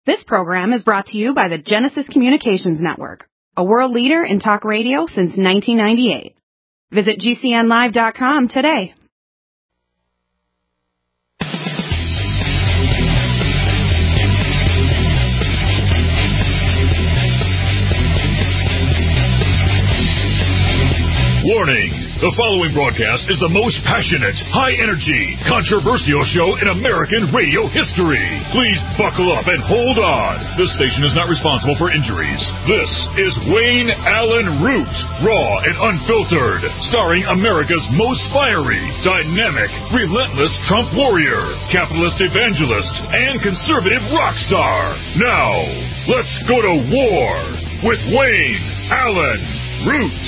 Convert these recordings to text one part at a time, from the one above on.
This program is brought to you by the Genesis Communications Network, a world leader in talk radio since 1998. Visit GCNlive.com today. Warning! The following broadcast is the most passionate, high-energy, controversial show in American radio history. Please buckle up and hold on. This station is not responsible for injuries. This is Wayne Allyn Root, raw and unfiltered, starring America's most fiery, dynamic, relentless Trump warrior, capitalist evangelist, and conservative rock star. Now, let's go to war with Wayne Allyn Root.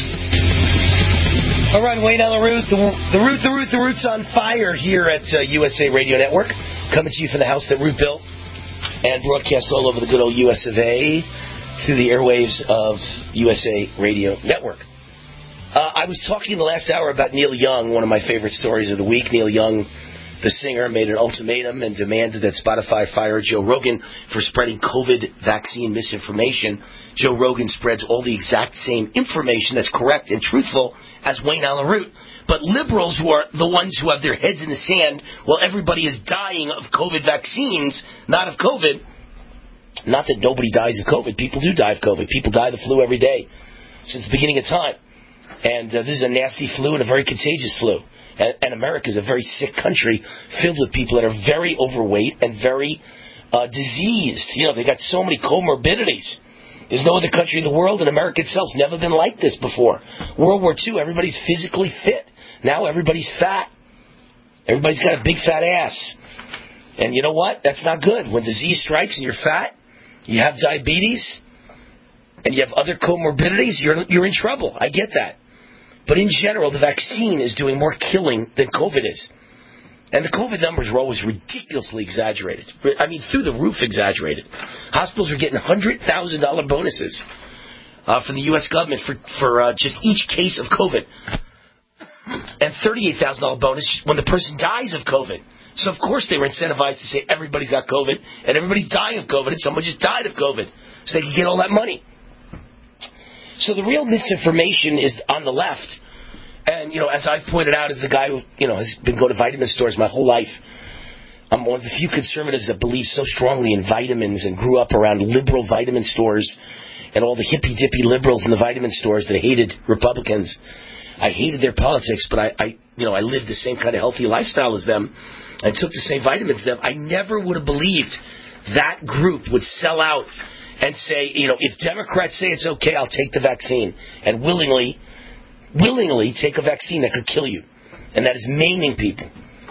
All right, Wayne Allyn Root, the Root's on fire here at USA Radio Network, coming to you from the house that Root built and broadcast all over the good old US of A through the airwaves of USA Radio Network. I was talking the last hour about Neil Young, one of my favorite stories of the week. Neil Young, the singer, made an ultimatum and demanded that Spotify fire Joe Rogan for spreading COVID vaccine misinformation. Joe Rogan spreads all the exact same information that's correct and truthful as Wayne Allyn Root. But liberals, who are the ones who have their heads in the sand while everybody is dying of COVID vaccines, not of COVID. Not that nobody dies of COVID. People do die of COVID. People die of the flu every day since the beginning of time. And this is a nasty flu and a very contagious flu. And America is a very sick country filled with people that are very overweight and very diseased. You know, they got so many comorbidities. There's no other country in the world, and America itself's never been like this before. World War II, everybody's physically fit. Now everybody's fat. Everybody's got a big fat ass. And you know what? That's not good. When disease strikes and you're fat, you have diabetes, and you have other comorbidities, you're in trouble. I get that. But in general, the vaccine is doing more killing than COVID is. And the COVID numbers were always ridiculously exaggerated. I mean, through the roof exaggerated. Hospitals are getting $100,000 bonuses from the U.S. government for just each case of COVID. And $38,000 bonus when the person dies of COVID. So, of course, they were incentivized to say everybody's got COVID and everybody's dying of COVID and someone just died of COVID. So they could get all that money. So the real misinformation is on the left. And, you know, as I've pointed out as the guy who, you know, has been going to vitamin stores my whole life, I'm one of the few conservatives that believe so strongly in vitamins and grew up around liberal vitamin stores and all the hippy-dippy liberals in the vitamin stores that hated Republicans. I hated their politics, but I lived the same kind of healthy lifestyle as them. I took the same vitamins as them. I never would have believed that group would sell out and say, you know, if Democrats say it's okay, I'll take the vaccine, and willingly take a vaccine that could kill you. And that is maiming people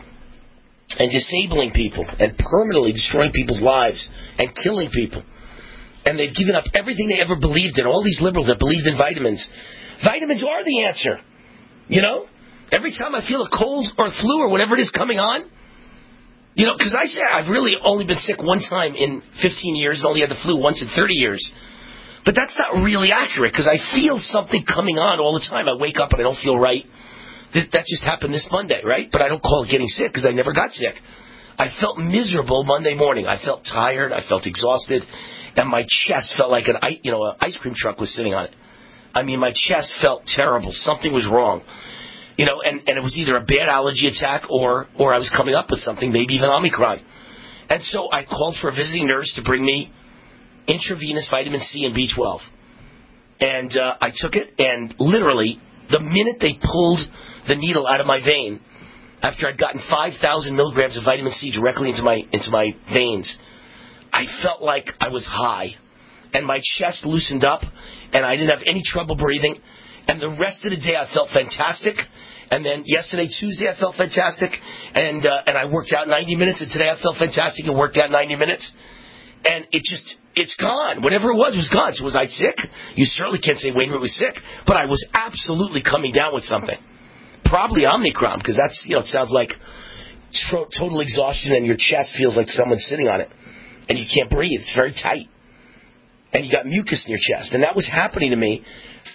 and disabling people and permanently destroying people's lives and killing people. And they've given up everything they ever believed in. All these liberals that believed in vitamins. Vitamins are the answer. You know? Every time I feel a cold or flu or whatever it is coming on, you know, because I say I've really only been sick one time in 15 years and only had the flu once in 30 years. But that's not really accurate because I feel something coming on all the time. I wake up and I don't feel right. That just happened this Monday, right? But I don't call it getting sick because I never got sick. I felt miserable Monday morning. I felt tired. I felt exhausted. And my chest felt like an ice cream truck was sitting on it. I mean, my chest felt terrible. Something was wrong. You know, and it was either a bad allergy attack or I was coming up with something, maybe even Omicron. And so I called for a visiting nurse to bring me intravenous vitamin C and B12. And I took it, and literally, the minute they pulled the needle out of my vein, after I'd gotten 5,000 milligrams of vitamin C directly into my veins, I felt like I was high. And my chest loosened up, and I didn't have any trouble breathing. And the rest of the day, I felt fantastic. And then yesterday, Tuesday, I felt fantastic. And I worked out 90 minutes, and today I felt fantastic and worked out 90 minutes. And it's gone. Whatever it was gone. So was I sick? You certainly can't say Wayne Root was sick. But I was absolutely coming down with something. Probably Omicron, because that's, you know, it sounds like total exhaustion and your chest feels like someone's sitting on it. And you can't breathe. It's very tight. And you got mucus in your chest. And that was happening to me.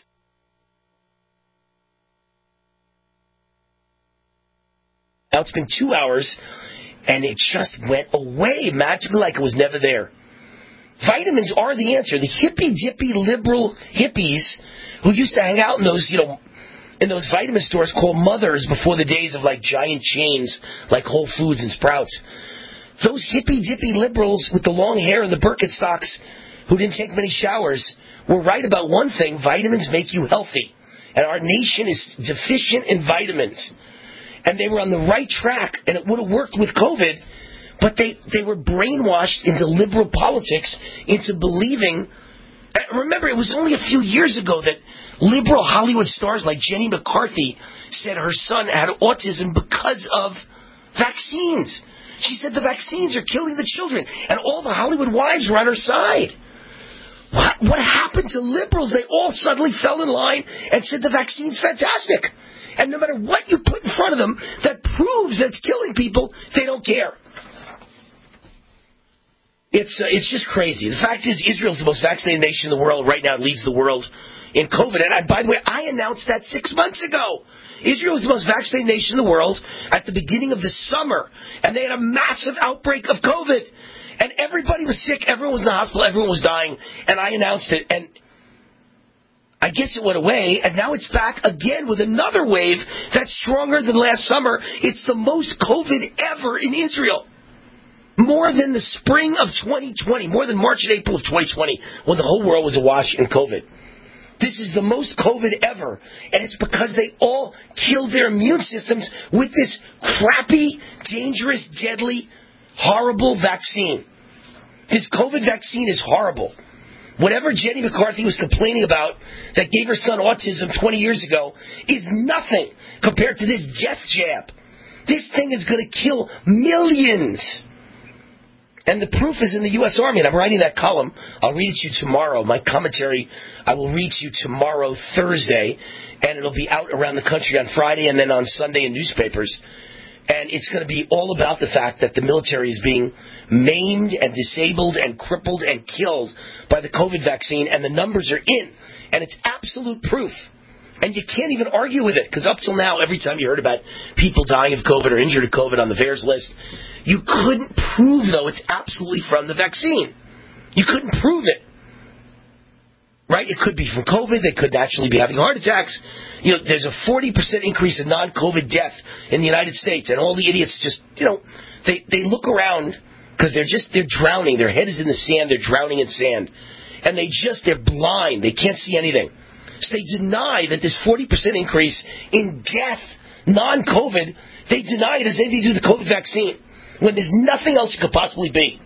Now it's been 2 hours, and it just went away magically like it was never there. Vitamins are the answer. The hippy-dippy liberal hippies who used to hang out in those, in those vitamin stores called Mothers before the days of like giant chains like Whole Foods and Sprouts. Those hippy-dippy liberals with the long hair and the Birkenstocks who didn't take many showers were right about one thing: vitamins make you healthy. And our nation is deficient in vitamins. And they were on the right track, and it would have worked with COVID, but they were brainwashed into liberal politics, into believing. Remember, it was only a few years ago that liberal Hollywood stars like Jenny McCarthy said her son had autism because of vaccines. She said the vaccines are killing the children, and all the Hollywood wives were on her side. What happened to liberals? They all suddenly fell in line and said the vaccine's fantastic. And no matter what you put in front of them that proves that it's killing people, they don't care. It's just crazy. The fact is, Israel's the most vaccinated nation in the world. Right now, it leads the world in COVID. And by the way, I announced that 6 months ago. Israel is the most vaccinated nation in the world at the beginning of the summer. And they had a massive outbreak of COVID. And everybody was sick. Everyone was in the hospital. Everyone was dying. And I announced it. And I guess it went away. And now it's back again with another wave that's stronger than last summer. It's the most COVID ever in Israel. More than the spring of 2020. More than March and April of 2020, when the whole world was awash in COVID. This is the most COVID ever. And it's because they all killed their immune systems with this crappy, dangerous, deadly, horrible vaccine. This COVID vaccine is horrible. Whatever Jenny McCarthy was complaining about that gave her son autism 20 years ago is nothing compared to this death jab. This thing is going to kill millions. And the proof is in the U.S. Army. And I'm writing that column. I'll read it to you tomorrow. My commentary, I will read to you tomorrow, Thursday. And it'll be out around the country on Friday and then on Sunday in newspapers. And it's going to be all about the fact that the military is being maimed and disabled and crippled and killed by the COVID vaccine. And the numbers are in. And it's absolute proof. And you can't even argue with it. Because up till now, every time you heard about people dying of COVID or injured of COVID on the VAERS list, you couldn't prove, though, it's absolutely from the vaccine. You couldn't prove it. Right? It could be from COVID. They could actually be having heart attacks. There's a 40% increase in non-COVID death in the United States. And all the idiots just, they look around because they're drowning. Their head is in the sand. They're drowning in sand. And they're blind. They can't see anything. So they deny that this 40% increase in death, non-COVID, they deny it as if they do the COVID vaccine, when there's nothing else it could possibly be.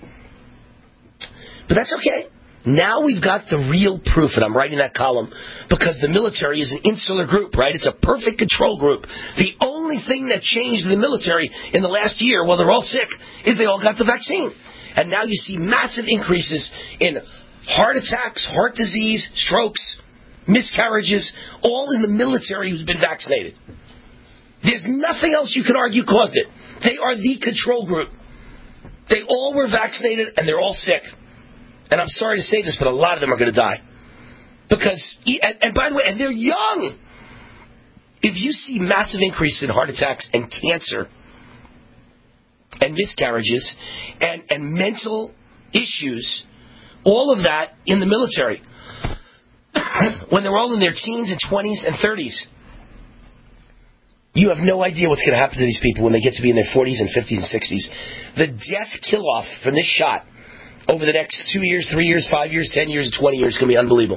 But that's okay. Now we've got the real proof, and I'm writing that column because the military is an insular group, right? It's a perfect control group. The only thing that changed the military in the last year, while they're all sick, is they all got the vaccine. And now you see massive increases in heart attacks, heart disease, strokes, miscarriages, all in the military who's been vaccinated. There's nothing else you can argue caused it. They are the control group. They all were vaccinated and they're all sick. And I'm sorry to say this, but a lot of them are going to die. Because, and by the way, and they're young. If you see massive increase in heart attacks and cancer and miscarriages and mental issues, all of that in the military, when they're all in their teens and 20s and 30s, you have no idea what's going to happen to these people when they get to be in their 40s and 50s and 60s. The death kill-off from this shot over the next 2 years, 3 years, 5 years, 10 years, and 20 years is going to be unbelievable.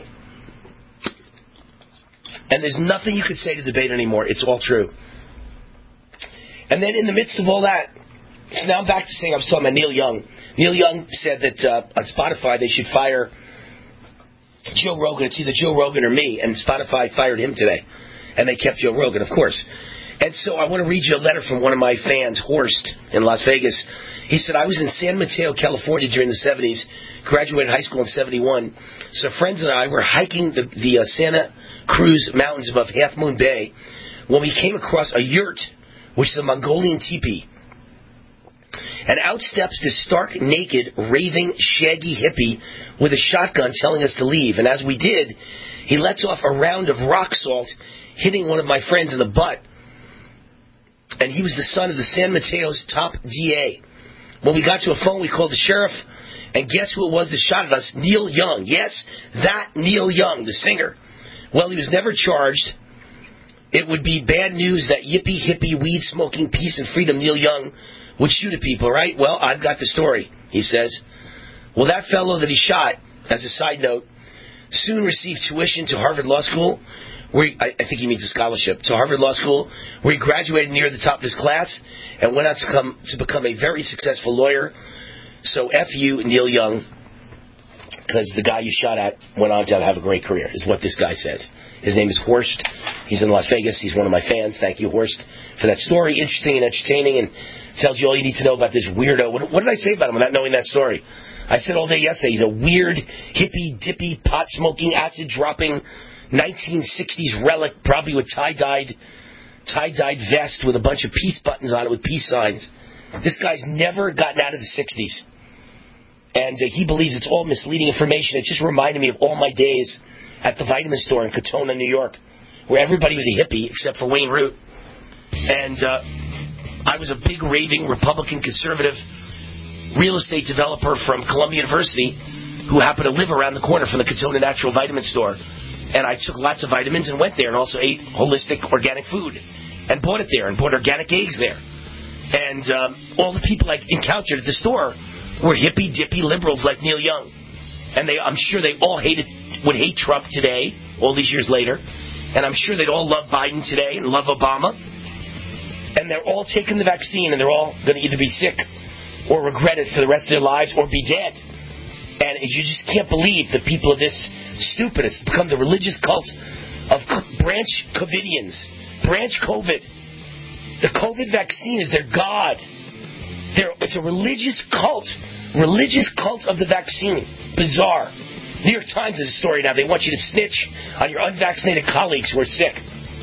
And there's nothing you could say to debate anymore. It's all true. And then in the midst of all that, so now I'm back to saying I was talking about Neil Young. Neil Young said that on Spotify they should fire Joe Rogan. It's either Joe Rogan or me, and Spotify fired him today. And they kept Joe Rogan, of course. And so I want to read you a letter from one of my fans, Horst, in Las Vegas. He said, I was in San Mateo, California during the 70s, graduated high school in 71. So friends and I were hiking the Santa Cruz Mountains above Half Moon Bay when we came across a yurt, which is a Mongolian teepee. And out steps this stark, naked, raving, shaggy hippie with a shotgun telling us to leave. And as we did, he lets off a round of rock salt, hitting one of my friends in the butt. And he was the son of the San Mateo's top DA. When we got to a phone, we called the sheriff, And guess who it was that shot at us? Neil Young. Yes, that Neil Young, the singer. Well, he was never charged. It would be bad news that yippee, hippie, weed-smoking, peace and freedom Neil Young would shoot at people, right? Well, I've got the story, he says. Well, that fellow that he shot, as a side note, soon received tuition to Harvard Law School, where I think he means a scholarship, to Harvard Law School, where he graduated near the top of his class and went on to become a very successful lawyer. So F you, Neil Young, because the guy you shot at went on to have a great career, is what this guy says. His name is Horst. He's in Las Vegas. He's one of my fans. Thank you, Horst, for that story. Interesting and entertaining, and tells you all you need to know about this weirdo. What did I say about him without knowing that story? I said all day yesterday, he's a weird, hippie, dippy, pot-smoking, acid-dropping, 1960s relic, probably with tie-dyed vest with a bunch of peace buttons on it with peace signs. This guy's never gotten out of the 60s. And he believes it's all misleading information. It just reminded me of all my days at the vitamin store in Katona, New York, where everybody was a hippie except for Wayne Root. And I was a big, raving, Republican, conservative real estate developer from Columbia University who happened to live around the corner from the Katona Natural Vitamin Store. And I took lots of vitamins and went there and also ate holistic organic food and bought it there and bought organic eggs there. And all the people I encountered at the store were hippie-dippy liberals like Neil Young. And I'm sure they all would hate Trump today, all these years later. And I'm sure they'd all love Biden today and love Obama. And they're all taking the vaccine, and they're all going to either be sick or regret it for the rest of their lives or be dead. And you just can't believe the people are this stupid. It's become the religious cult of branch COVIDians. Branch COVID. The COVID vaccine is their God. It's a religious cult. Religious cult of the vaccine. Bizarre. New York Times has a story now. They want you to snitch on your unvaccinated colleagues who are sick.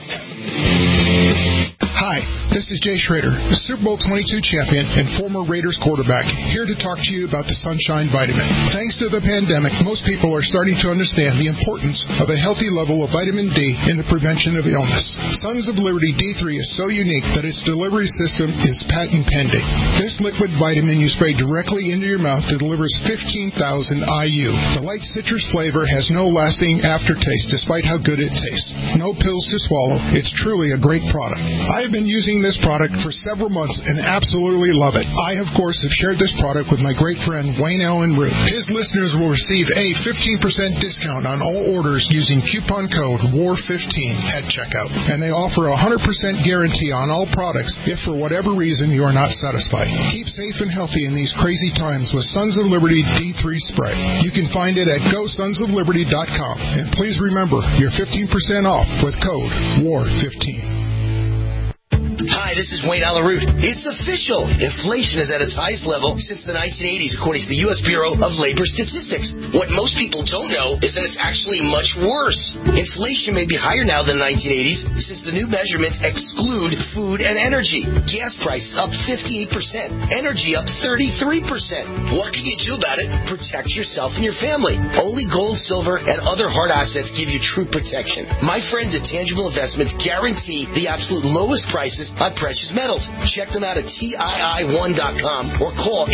Hi, this is Jay Schrader, the Super Bowl 22 champion and former Raiders quarterback, here to talk to you about the Sunshine Vitamin. Thanks to the pandemic, most people are starting to understand the importance of a healthy level of vitamin D in the prevention of illness. Sons of Liberty D3 is so unique that its delivery system is patent pending. This liquid vitamin you spray directly into your mouth delivers 15,000 IU. The light citrus flavor has no lasting aftertaste despite how good it tastes. No pills to swallow. It's truly a great product. I have been using this product for several months and absolutely love it. I, of course, have shared this product with my great friend Wayne Allen Root. His listeners will receive a 15% discount on all orders using coupon code WAR15 at checkout. And they offer a 100% guarantee on all products if for whatever reason you are not satisfied. Keep safe and healthy in these crazy times with Sons of Liberty D3 Spray. You can find it at GoSonsOfLiberty.com. And please remember, you're 15% off with code WAR15. Hi, this is Wayne Allen Root. It's official. Inflation is at its highest level since the 1980s, according to the U.S. Bureau of Labor Statistics. What most people don't know is that it's actually much worse. Inflation may be higher now than the 1980s since the new measurements exclude food and energy. Gas prices up 58%. Energy up 33%. What can you do about it? Protect yourself and your family. Only gold, silver, and other hard assets give you true protection. My friends at Tangible Investments guarantee the absolute lowest prices on precious metals. Check them out at TII1.com or call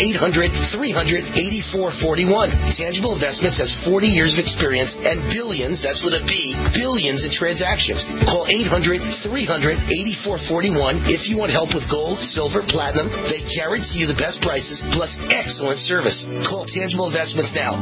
800-300-8441. Tangible Investments has 40 years of experience and billions, that's with a B, billions in transactions. Call 800-300-8441 if you want help with gold, silver, platinum. They guarantee you the best prices plus excellent service. Call Tangible Investments now,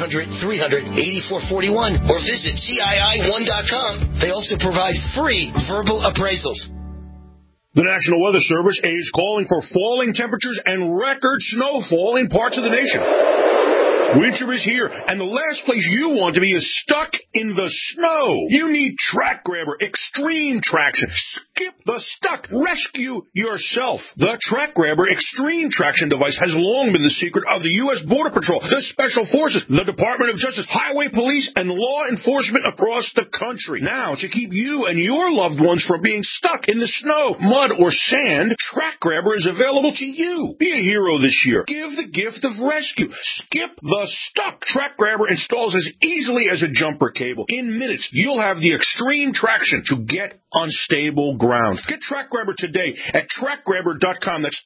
800-300-8441 or visit TII1.com. They also provide free verbal appraisals. The National Weather Service is calling for falling temperatures and record snowfall in parts of the nation. Winter is here, and the last place you want to be is stuck in the snow. You need Track Grabber Extreme Traction. Skip the stuck. Rescue yourself. The Track Grabber Extreme Traction device has long been the secret of the U.S. Border Patrol, the Special Forces, the Department of Justice, Highway Police, and law enforcement across the country. Now, to keep you and your loved ones from being stuck in the snow, mud, or sand, Track Grabber is available to you. Be a hero this year. Give the gift of rescue. Skip the stuck. Track Grabber installs as easily as a jumper cable. In minutes, you'll have the extreme traction to get unstable ground. Get Track Grabber today at TrackGrabber.com. That's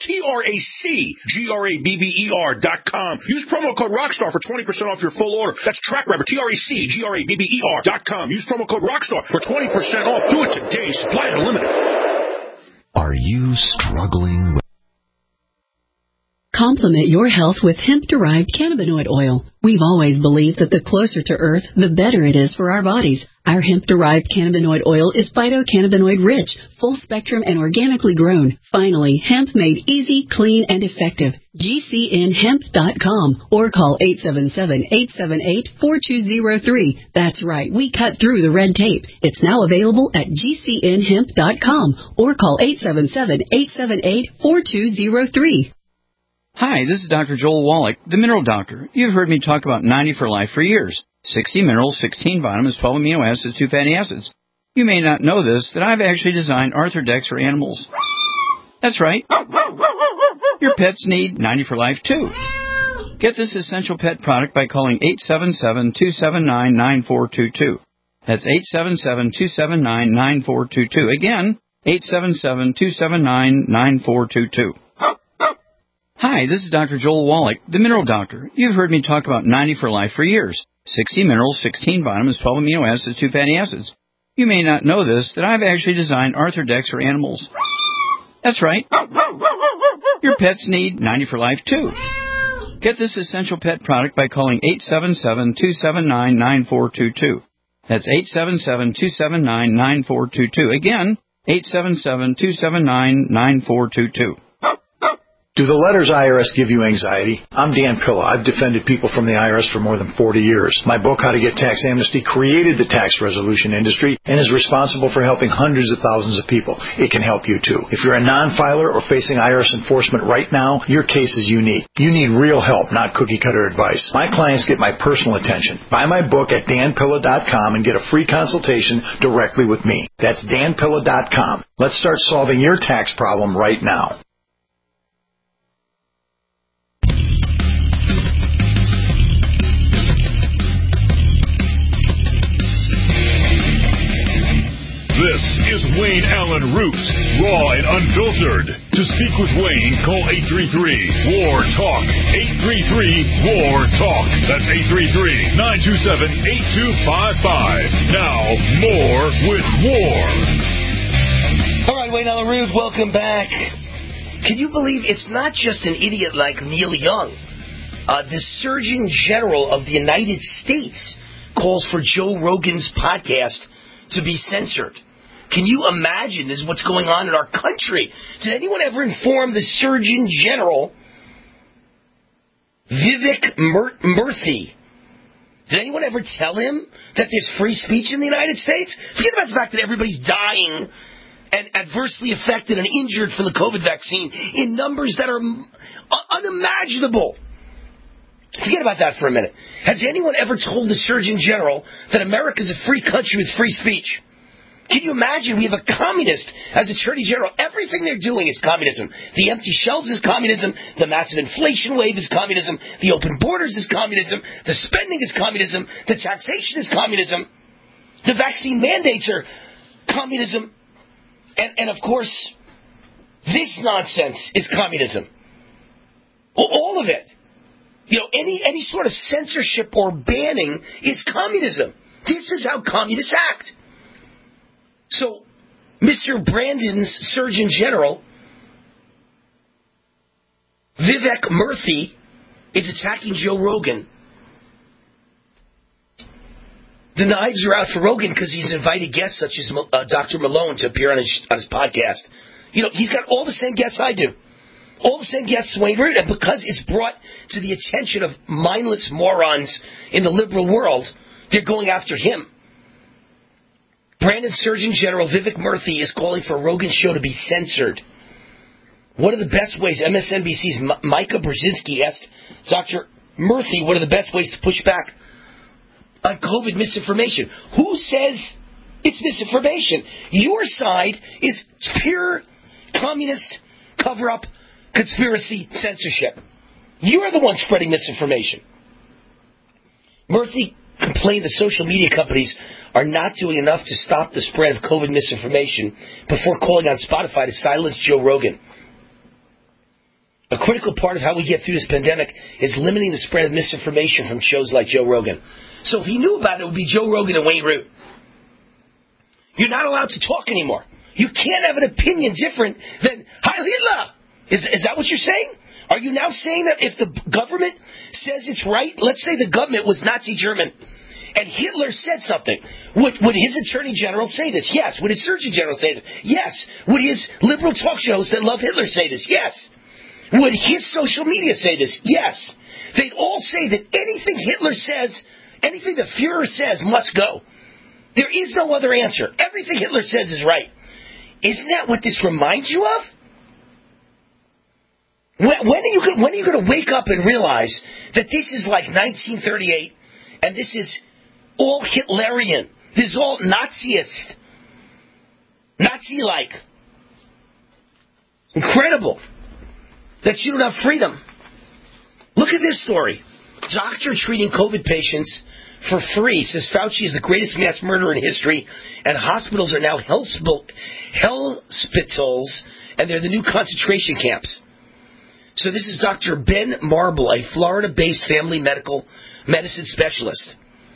TrackGrabber.com. Use promo code Rockstar for 20% off your full order. That's TrackGrabber, TrackGrabber.com. Use promo code Rockstar for 20% off. Do it today. Supplies are limited. Are you struggling with... Complement your health with hemp-derived cannabinoid oil. We've always believed that the closer to Earth, the better it is for our bodies. Our hemp-derived cannabinoid oil is phytocannabinoid-rich, full-spectrum, and organically grown. Finally, hemp made easy, clean, and effective. GCNhemp.com or call 877-878-4203. That's right, we cut through the red tape. It's now available at GCNhemp.com or call 877-878-4203. Hi, this is Dr. Joel Wallach, the Mineral Doctor. You've heard me talk about 90 for Life for years. 60 minerals, 16 vitamins, 12 amino acids, 2 fatty acids. You may not know this, that I've actually designed Arthrodex for animals. That's right. Your pets need 90 for Life, too. Get this essential pet product by calling 877-279-9422. That's 877-279-9422. Again, 877-279-9422. Hi, this is Dr. Joel Wallach, the Mineral Doctor. You've heard me talk about 90 for Life for years. 60 minerals, 16 vitamins, 12 amino acids, 2 fatty acids. You may not know this, that I've actually designed Arthrodex for animals. That's right. Your pets need 90 for Life, too. Get this essential pet product by calling 877-279-9422. That's 877-279-9422. Again, 877-279-9422. Do the letters IRS give you anxiety? I'm Dan Pilla. I've defended people from the IRS for more than 40 years. My book, How to Get Tax Amnesty, created the tax resolution industry and is responsible for helping hundreds of thousands of people. It can help you, too. If you're a non-filer or facing IRS enforcement right now, your case is unique. You need real help, not cookie-cutter advice. My clients get my personal attention. Buy my book at danpilla.com and get a free consultation directly with me. That's danpilla.com. Let's start solving your tax problem right now. This is Wayne Allen Root, raw and unfiltered. To speak with Wayne, call 833-WAR-TALK. 833-WAR-TALK. That's 833-927-8255. Now, more with War. All right, Wayne Allen Root, welcome back. Can you believe it's not just an idiot like Neil Young? The Surgeon General of the United States calls for Joe Rogan's podcast to be censored. Can you imagine this is what's going on in our country? Did anyone ever inform the Surgeon General, Vivek Murthy? Did anyone ever tell him that there's free speech in the United States? Forget about the fact that everybody's dying and adversely affected and injured from the COVID vaccine in numbers that are unimaginable. Forget about that for a minute. Has anyone ever told the Surgeon General that America's a free country with free speech? Can you imagine? We have a communist as Attorney General. Everything they're doing is communism. The empty shelves is communism. The massive inflation wave is communism. The open borders is communism. The spending is communism. The taxation is communism. The vaccine mandates are communism. And of course, this nonsense is communism. All of it. You know, any sort of censorship or banning is communism. This is how communists act. So, Mr. Brandon's Surgeon General, Vivek Murthy, is attacking Joe Rogan. The knives are out for Rogan because he's invited guests such as Dr. Malone to appear on his podcast. You know, he's got all the same guests I do. All the same guests, Wayne, and because it's brought to the attention of mindless morons in the liberal world, they're going after him. Brandon Surgeon General Vivek Murthy is calling for a Rogan show to be censored. What are the best ways? MSNBC's Micah Brzezinski asked Dr. Murthy, what are the best ways to push back on COVID misinformation? Who says it's misinformation? Your side is pure communist cover-up, conspiracy, censorship. You're the one spreading misinformation. Murthy complained that social media companies are not doing enough to stop the spread of COVID misinformation before calling on Spotify to silence Joe Rogan. A critical part of how we get through this pandemic is limiting the spread of misinformation from shows like Joe Rogan. So if he knew about it, it would be Joe Rogan and Wayne Root. You're not allowed to talk anymore. You can't have an opinion different than Heil Hitler. Is that what you're saying? Are you now saying that if the government says it's right, let's say the government was Nazi German, and Hitler said something, would his Attorney General say this? Yes. Would his Surgeon General say this? Yes. Would his liberal talk shows that love Hitler say this? Yes. Would his social media say this? Yes. They'd all say that anything Hitler says, anything the Fuhrer says must go. There is no other answer. Everything Hitler says is right. Isn't that what this reminds you of? When are you going to wake up and realize that this is like 1938 and this is all Hitlerian? This is all Naziist. Nazi-like. Incredible that you don't have freedom. Look at this story. Doctor treating COVID patients for free says Fauci is the greatest mass murderer in history, and hospitals are now hellspitals, and they're the new concentration camps. So this is Dr. Ben Marble, a Florida-based family medicine specialist.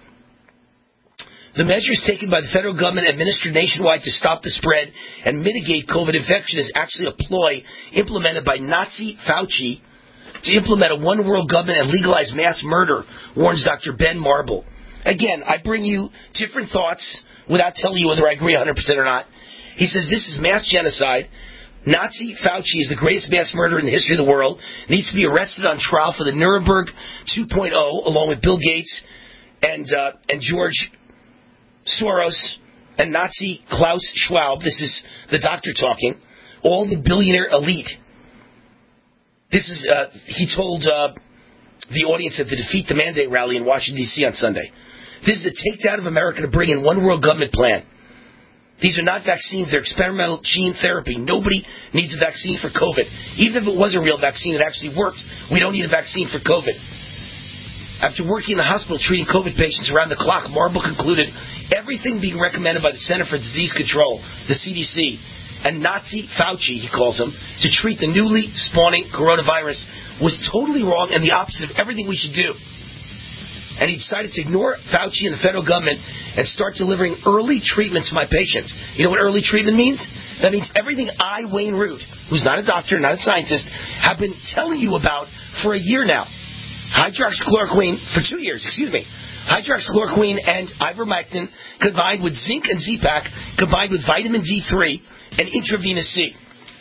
The measures taken by the federal government administered nationwide to stop the spread and mitigate COVID infection is actually a ploy implemented by Nazi Fauci to implement a one-world government and legalize mass murder, warns Dr. Ben Marble. Again, I bring you different thoughts without telling you whether I agree 100% or not. He says this is mass genocide. Nazi Fauci is the greatest mass murderer in the history of the world, needs to be arrested on trial for the Nuremberg 2.0, along with Bill Gates and George Soros and Nazi Klaus Schwab. This is the doctor talking. All the billionaire elite. This is, he told the audience at the Defeat the Mandate rally in Washington, D.C. on Sunday. This is the takedown of America to bring in one world government plan. These are not vaccines, they're experimental gene therapy. Nobody needs a vaccine for COVID. Even if it was a real vaccine, it actually worked. We don't need a vaccine for COVID. After working in the hospital treating COVID patients around the clock, Marble concluded everything being recommended by the Center for Disease Control, the CDC, and Nazi Fauci, he calls him, to treat the newly spawning coronavirus was totally wrong and the opposite of everything we should do. And he decided to ignore Fauci and the federal government and start delivering early treatment to my patients. You know what early treatment means? That means everything I, Wayne Root, who's not a doctor, not a scientist, have been telling you about for a year now. Hydroxychloroquine, for 2 years, Hydroxychloroquine and ivermectin combined with zinc and Z-Pak, combined with vitamin D3 and intravenous C.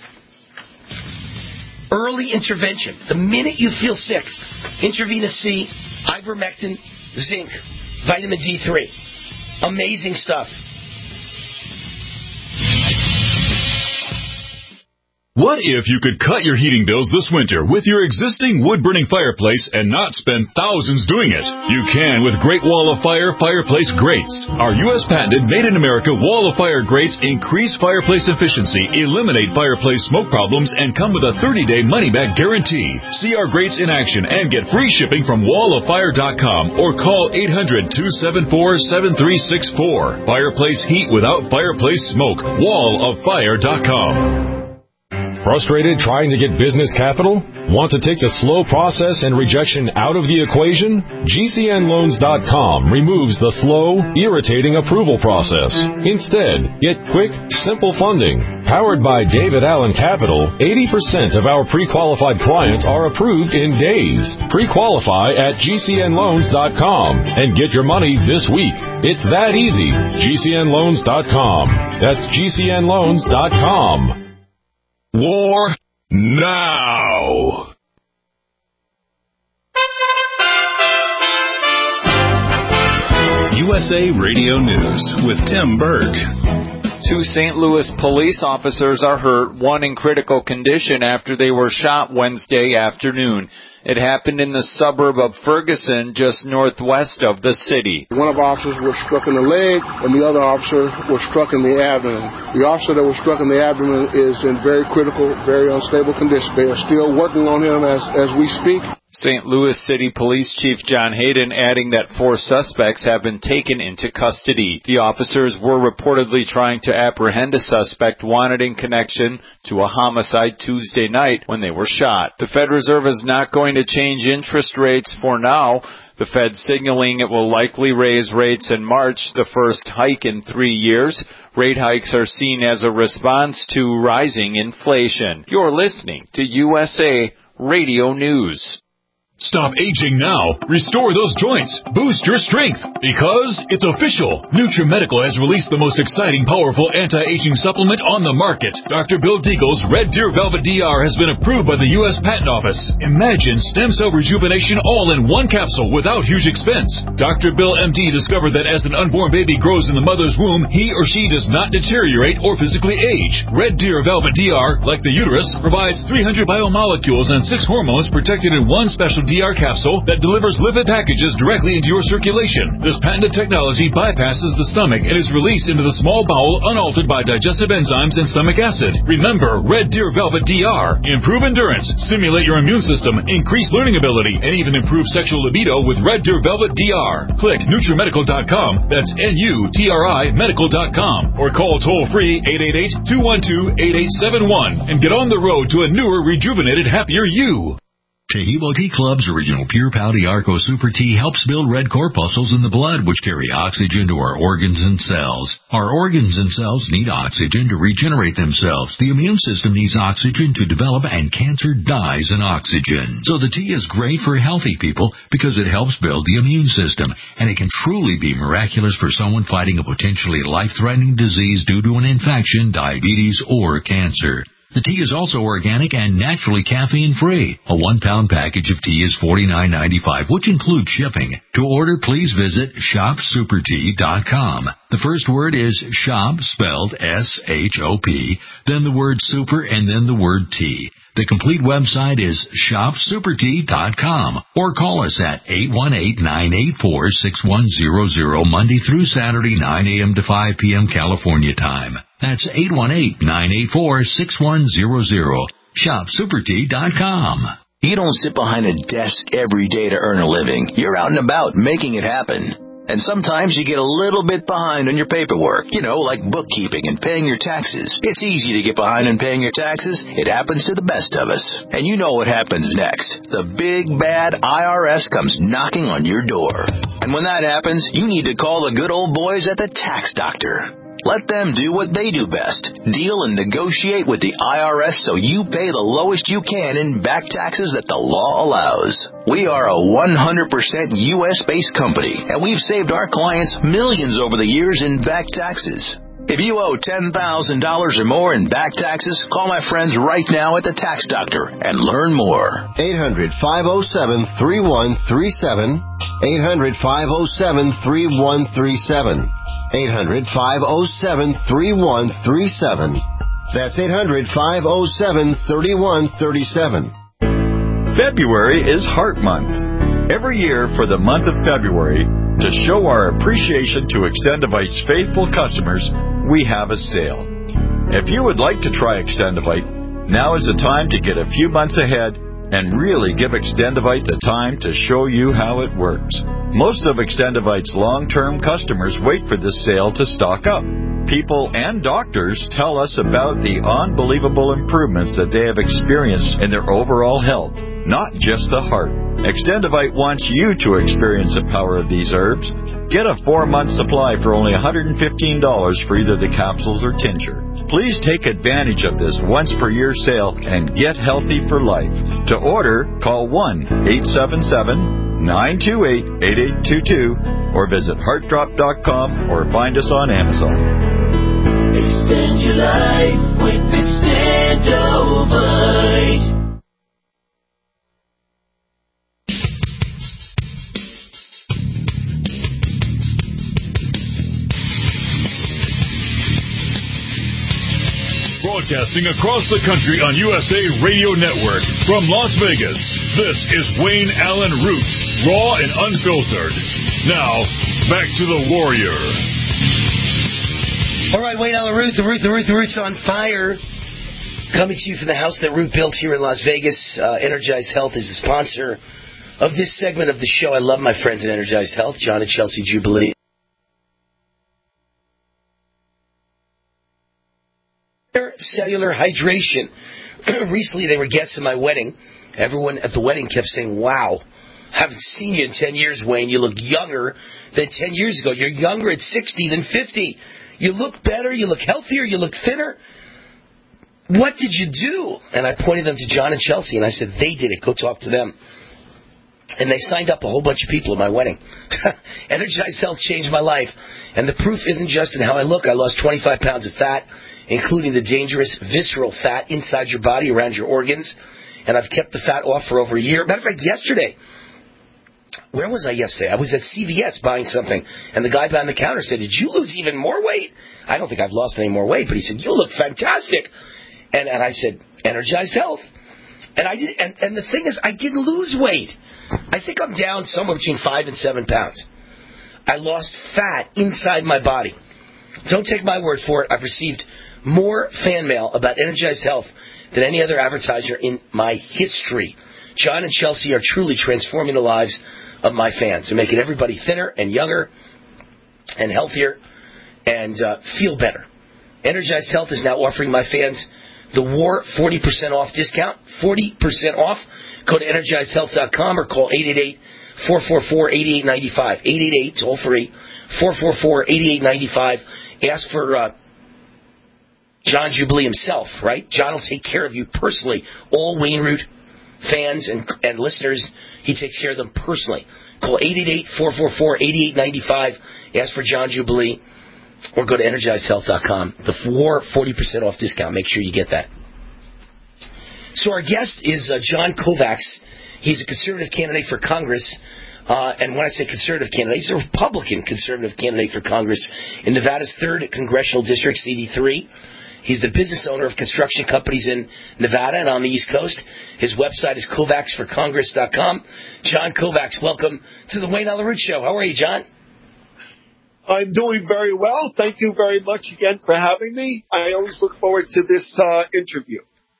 Early intervention. The minute you feel sick, intravenous C, ivermectin, zinc, vitamin D3. Amazing stuff. What if you could cut your heating bills this winter with your existing wood-burning fireplace and not spend thousands doing it? You can with Great Wall of Fire fireplace grates. Our U.S. patented made-in-America Wall of Fire grates increase fireplace efficiency, eliminate fireplace smoke problems, and come with a 30-day money-back guarantee. See our grates in action and get free shipping from walloffire.com or call 800-274-7364. Fireplace heat without fireplace smoke. walloffire.com. Frustrated trying to get business capital? Want to take the slow process and rejection out of the equation? GCNloans.com removes the slow, irritating approval process. Instead, get quick, simple funding. Powered by David Allen Capital, 80% of our pre-qualified clients are approved in days. Pre-qualify at GCNloans.com and get your money this week. It's that easy. GCNloans.com. That's GCNloans.com. War now. USA Radio News with Tim Berg. 2 St. Louis police officers are hurt, one in critical condition after they were shot Wednesday afternoon. It happened in the suburb of Ferguson, just northwest of the city. One of our officers was struck in the leg, and the other officer was struck in the abdomen. The officer that was struck in the abdomen is in very critical, very unstable condition. They are still working on him as we speak. St. Louis City Police Chief John Hayden adding that 4 suspects have been taken into custody. The officers were reportedly trying to apprehend a suspect wanted in connection to a homicide Tuesday night when they were shot. The Fed Reserve is not going to change interest rates for now. The Fed signaling it will likely raise rates in March, the first hike in 3 years. Rate hikes are seen as a response to rising inflation. You're listening to USA Radio News. Stop aging now. Restore those joints. Boost your strength. Because it's official. NutriMedical has released the most exciting, powerful anti-aging supplement on the market. Dr. Bill Deagle's Red Deer Velvet DR has been approved by the U.S. Patent Office. Imagine stem cell rejuvenation all in one capsule without huge expense. Dr. Bill MD discovered that as an unborn baby grows in the mother's womb, he or she does not deteriorate or physically age. Red Deer Velvet DR, like the uterus, provides 300 biomolecules and 6 hormones protected in one special DR capsule that delivers lipid packages directly into your circulation. This patented technology bypasses the stomach and is released into the small bowel unaltered by digestive enzymes and stomach acid. Remember, Red Deer Velvet DR. Improve endurance, stimulate your immune system, increase learning ability, and even improve sexual libido with Red Deer Velvet DR. Click NutriMedical.com, that's NUTRI Medical.com, or call toll-free 888-212-8871 and get on the road to a newer, rejuvenated, happier you. Tahibo Tea Club's original Pure Pau D'Arco Super Tea helps build red corpuscles in the blood, which carry oxygen to our organs and cells. Our organs and cells need oxygen to regenerate themselves. The immune system needs oxygen to develop, and cancer dies in oxygen. So the tea is great for healthy people because it helps build the immune system, and it can truly be miraculous for someone fighting a potentially life-threatening disease due to an infection, diabetes, or cancer. The tea is also organic and naturally caffeine-free. A 1-pound package of tea is $49.95, which includes shipping. To order, please visit shopsupertea.com. The first word is shop, spelled S-H-O-P, then the word super, and then the word tea. The complete website is shopsupertea.com, or call us at 818-984-6100 Monday through Saturday, 9 a.m. to 5 p.m. California time. That's 818-984-6100. Shopsupertea.com. You don't sit behind a desk every day to earn a living. You're out and about making it happen. And sometimes you get a little bit behind on your paperwork, like bookkeeping and paying your taxes. It's easy to get behind on paying your taxes. It happens to the best of us. And you know what happens next. The big, bad IRS comes knocking on your door. And when that happens, you need to call the good old boys at the Tax Doctor. Let them do what they do best. Deal and negotiate with the IRS so you pay the lowest you can in back taxes that the law allows. We are a 100% U.S.-based company, and we've saved our clients millions over the years in back taxes. If you owe $10,000 or more in back taxes, call my friends right now at the Tax Doctor and learn more. 800-507-3137. 800-507-3137. 800-507-3137. That's 800-507-3137. February is Heart Month. Every year for the month of February, to show our appreciation to Extendivite's faithful customers, we have a sale. If you would like to try Extendivite, now is the time to get a few months ahead and really give Extendivite the time to show you how it works. Most of Extendivite's long-term customers wait for this sale to stock up. People and doctors tell us about the unbelievable improvements that they have experienced in their overall health, not just the heart. Extendivite wants you to experience the power of these herbs. Get a 4-month supply for only $115 for either the capsules or tincture. Please take advantage of this once-per-year sale and get healthy for life. To order, call 1-877-928-8822 or visit heartdrop.com or find us on Amazon. Extend your life with Extendovite. Broadcasting across the country on USA Radio Network from Las Vegas, this is Wayne Allen Root, raw and unfiltered. Now, back to the Warrior. All right, Wayne Allen Root, the Root's on fire. Coming to you from the house that Root built here in Las Vegas. Energized Health is the sponsor. of this segment of the show. I love my friends at Energized Health, John and Chelsea Jubilee. Cellular hydration. Recently, they were guests at my wedding. Everyone at the wedding kept saying, wow, haven't seen you in 10 years, Wayne. You look younger than 10 years ago. You're younger at 60 than 50. You look better. You look healthier. You look thinner. What did you do? And I pointed them to John and Chelsea, and I said, they did it. Go talk to them. And they signed up a whole bunch of people at my wedding. Energized Health changed my life. And the proof isn't just in how I look. I lost 25 pounds of fat, including the dangerous visceral fat inside your body around your organs. And I've kept the fat off for over a year. Matter of fact, yesterday, where was I yesterday? I was at CVS buying something. And the guy behind the counter said, did you lose even more weight? I don't think I've lost any more weight. But he said, you look fantastic. And I said, Energized Health. And I did. And the thing is, I didn't lose weight. I think I'm down somewhere between 5 and 7 pounds. I lost fat inside my body. Don't take my word for it. I've received more fan mail about Energized Health than any other advertiser in my history. John and Chelsea are truly transforming the lives of my fans and making everybody thinner and younger and healthier and feel better. Energized Health is now offering my fans the War 40% off discount. 40% off. Go to EnergizedHealth.com or call 888-444-8895. 888, toll free, 444-8895. Ask for John Jubilee himself, right? John will take care of you personally. All Wayne Root fans and listeners, he takes care of them personally. Call 888-444-8895. Ask for John Jubilee or go to EnergizedHealth.com. The War 40% off discount. Make sure you get that. So our guest is John Kovacs. He's a conservative candidate for Congress. And when I say conservative candidate, he's a Republican conservative candidate for Congress in Nevada's 3rd Congressional District, CD3. He's the business owner of construction companies in Nevada and on the East Coast. His website is kovacsforcongress.com. John Kovacs, welcome to the Wayne Allyn Root Show. How are you, John? I'm doing very well. Thank you very much again for having me. I always look forward to this interview.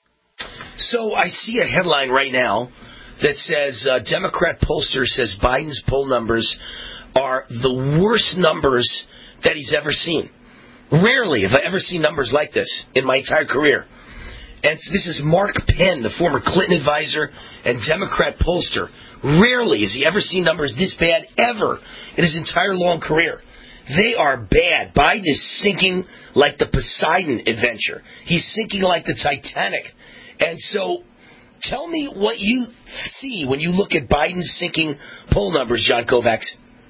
So I see a headline right now that says Democrat pollster says Biden's poll numbers are the worst numbers that he's ever seen. Rarely have I ever seen numbers like this in my entire career. And this is Mark Penn, the former Clinton advisor and Democrat pollster. Rarely has he ever seen numbers this bad ever in his entire long career. They are bad. Biden is sinking like the Poseidon adventure. He's sinking like the Titanic. And so tell me what you see when you look at Biden's sinking poll numbers, John Kovacs.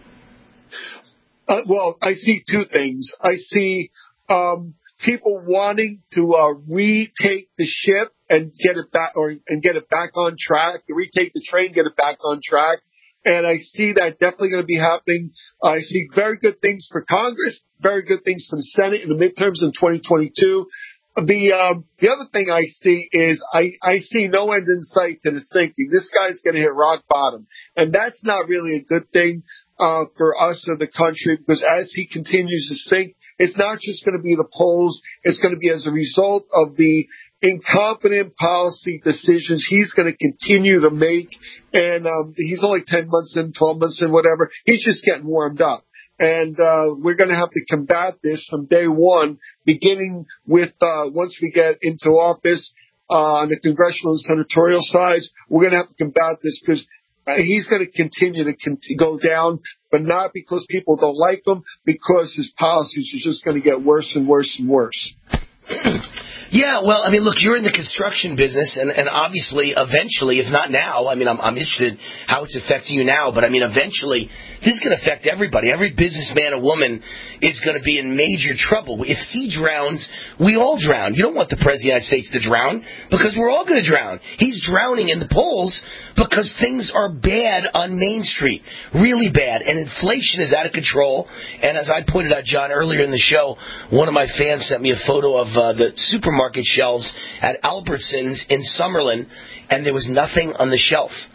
Well, I see two things. I see people wanting to retake the ship and get it back, and get it back on track. Retake the train, get it back on track. And I see that definitely going to be happening. I see very good things for Congress, very good things for the Senate in the midterms in 2022. The other thing I see is I see no end in sight to the sinking. This guy's going to hit rock bottom. And that's not really a good thing for us or the country, because as he continues to sink, it's not just going to be the polls. It's going to be as a result of the incompetent policy decisions he's going to continue to make. And he's only 10 months in, 12 months in, whatever. He's just getting warmed up. And we're going to have to combat this from day one, beginning with once we get into office on the congressional and senatorial sides. We're going to have to combat this because he's going to continue to go down, but not because people don't like him, because his policies are just going to get worse and worse and worse. Yeah, well, I mean, look, you're in the construction business, and obviously, eventually, if not now, I mean, I'm interested how it's affecting you now, but I mean, eventually, this is going to affect everybody. Every businessman or woman is going to be in major trouble. If he drowns, we all drown. You don't want the President of the United States to drown, because we're all going to drown. He's drowning in the polls because things are bad on Main Street, really bad, and inflation is out of control. And as I pointed out, John, earlier in the show, one of my fans sent me a photo of the supermarket shelves at Albertsons in Summerlin, and there was nothing on the shelf.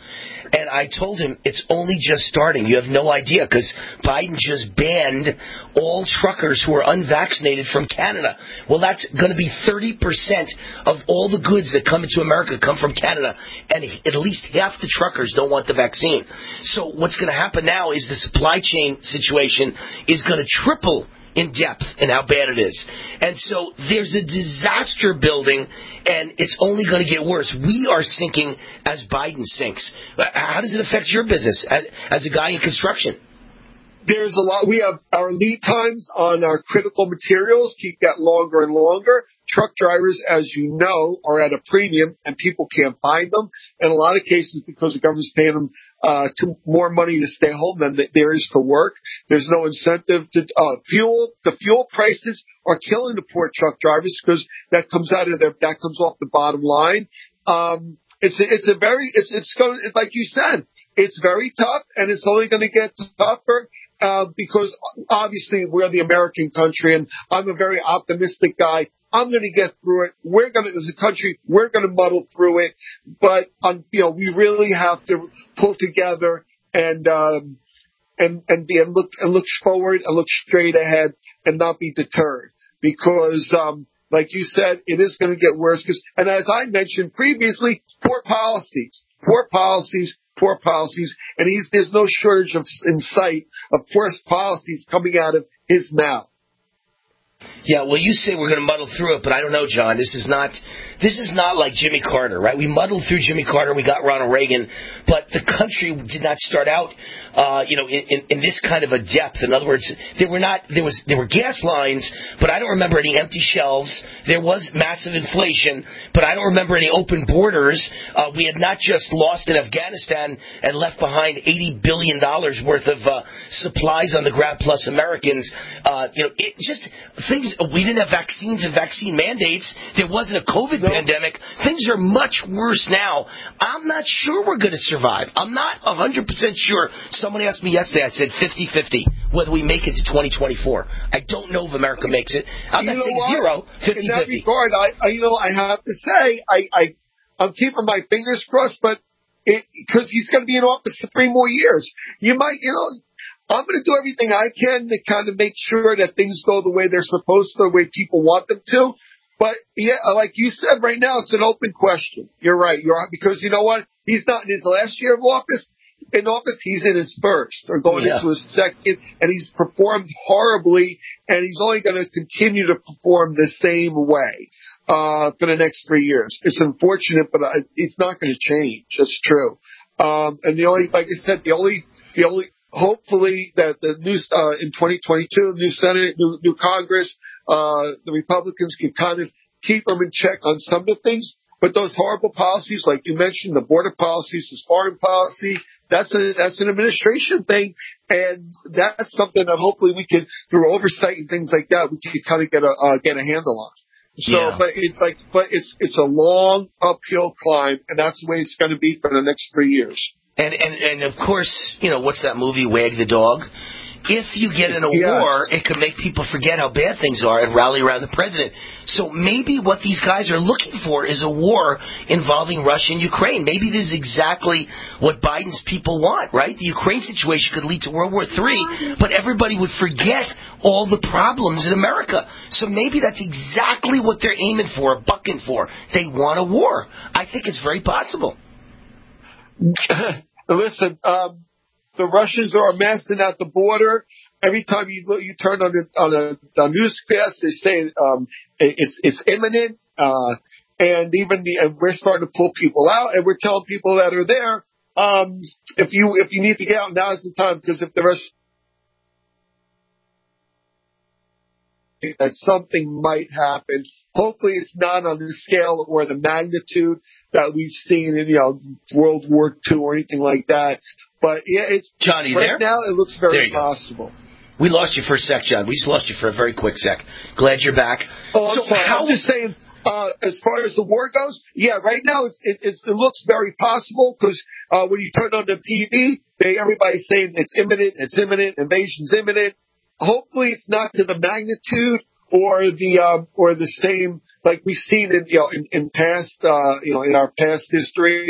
And I told him it's only just starting. You have no idea because Biden just banned all truckers who are unvaccinated from Canada. Well, that's going to be 30% of all the goods that come into America come from Canada, and at least half the truckers don't want the vaccine. So what's going to happen now is the supply chain situation is going to triple in depth and how bad it is. And so there's a disaster building, and it's only going to get worse. We are sinking as Biden sinks. How does it affect your business as a guy in construction? There's a lot. We have our lead times on our critical materials keep getting longer and longer. Truck drivers, as you know, are at a premium, and people can't find them. In a lot of cases, because the government's paying them more money to stay home than there is to work. There's no incentive to fuel. The fuel prices are killing the poor truck drivers because that comes off the bottom line. It's going, like you said, it's very tough, and it's only going to get tougher. Because obviously we're the American country, and I'm a very optimistic guy. I'm going to get through it. As a country, we're going to muddle through it. But we really have to pull together and look forward and look straight ahead and not be deterred. Because, like you said, it is going to get worse. And as I mentioned previously, poor policies, and there's no shortage in sight of poor policies coming out of his mouth. Yeah, well, you say we're going to muddle through it, but I don't know, John. This is not like Jimmy Carter, right? We muddled through Jimmy Carter, we got Ronald Reagan, but the country did not start out, in this kind of a depth. In other words, there were gas lines, but I don't remember any empty shelves. There was massive inflation, but I don't remember any open borders. We had not just lost in Afghanistan and left behind $80 billion worth of supplies on the ground plus Americans. We didn't have vaccines and vaccine mandates. There wasn't a COVID pandemic. Things are much worse now. I'm not sure we're going to survive. I'm not 100% sure. Someone asked me yesterday, I said 50-50, whether we make it to 2024. I don't know if America makes it. I'm not saying zero, 50-50. In that regard, I have to say, I'm keeping my fingers crossed, but because he's going to be in office for 3 more years. I'm going to do everything I can to kind of make sure that things go the way they're supposed to, the way people want them to. But, yeah, like you said, right now it's an open question. You're right. Because you know what? He's not in his last year of office. He's in his first or going into his second, and he's performed horribly, and he's only going to continue to perform the same way for the next 3 years. It's unfortunate, but it's not going to change. That's true. And hopefully that the new in 2022, new Senate, new Congress, the Republicans can kind of keep them in check on some of the things. But those horrible policies, like you mentioned, the border policies, this foreign policy, that's an administration thing, and that's something that hopefully we can, through oversight and things like that, we can kind of get a handle on. So, yeah. But it's a long uphill climb, and that's the way it's going to be for the next 3 years. And of course, what's that movie, Wag the Dog? If you get in a war, it could make people forget how bad things are and rally around the president. So maybe what these guys are looking for is a war involving Russia and Ukraine. Maybe this is exactly what Biden's people want, right? The Ukraine situation could lead to World War III, but everybody would forget all the problems in America. So maybe that's exactly what they're aiming for, bucking for. They want a war. I think it's very possible. Listen, the Russians are amassing at the border. Every time you turn on a newscast, they say it's imminent, and we're starting to pull people out, and we're telling people that are there, if you need to get out, now is the time, because if the Russians, that something might happen. Hopefully it's not on the scale or the magnitude that we've seen in, World War II or anything like that. But yeah, it's Johnny right there? Now it looks very possible. We lost you for a sec, John. We just lost you for a very quick sec. Glad you're back. Oh, I'm sorry. I'm just saying, as far as the war goes, yeah, right now it looks very possible, because when you turn on the TV, everybody's saying it's imminent, invasion's imminent. Hopefully it's not to the magnitude or the same like we've seen in past in our past history.